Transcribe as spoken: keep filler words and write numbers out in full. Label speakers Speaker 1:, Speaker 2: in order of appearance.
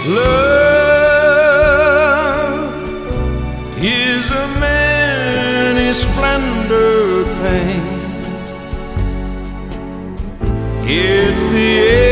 Speaker 1: Love is a many splendor thing. It's the